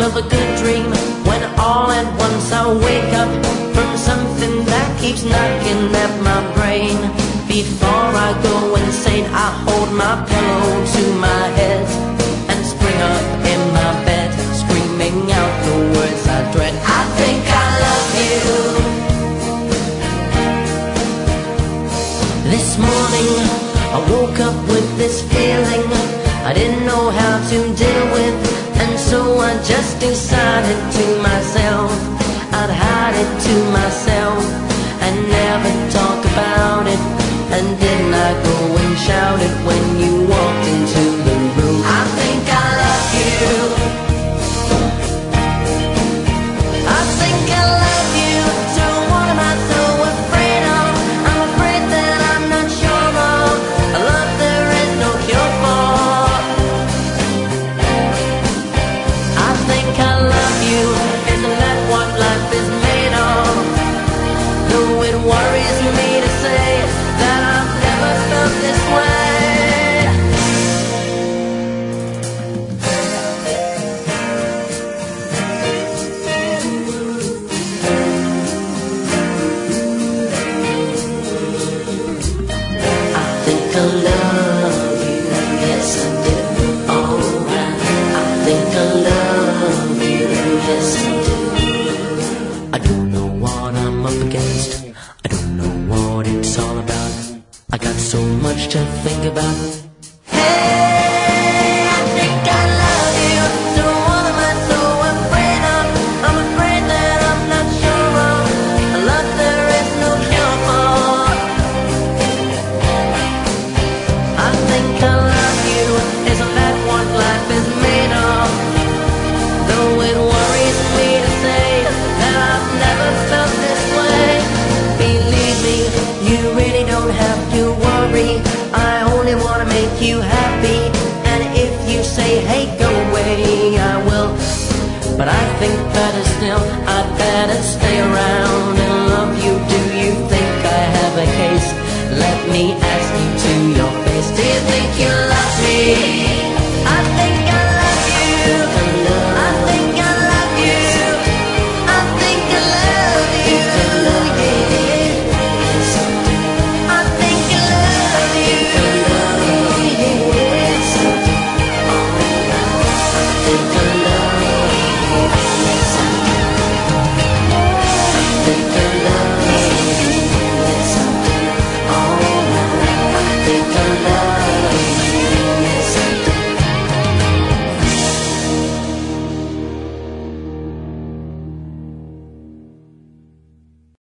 of a good dream, when all at once I wake up from something that keeps knocking at my brain. Before I go insane, I hold my pillow to my head and spring up in my bed, screaming out the words I dread. I think I love you. This morning I woke up with this feeling I didn't know how to deal with, and so I just decided to myself I'd hide it to myself and never talk about it. And didn't I go and shout it when you walked into the room? I think I love you. I think I love you. So what am I so afraid of? I'm afraid that I'm not sure of a love there is no cure for. I think I love you. Isn't that what life is made of? Though it worries me to say that I've never felt this way. I think I love you, yes I do, alright. I think I love you, yes I do. I don't know what I'm up against, I don't know what it's all about. I got so much to think about. Hey, I think I love you. So what am I so afraid of? I'm afraid that I'm not sure of a love there is no cure for. I think I love you. Isn't that what life is made of? Though it worries me to say that I've never felt this way. Believe me, you really don't have to worry. I only wanna make you happy. And if you say, hey, go away, I will. But I think better still, I'd better stay around.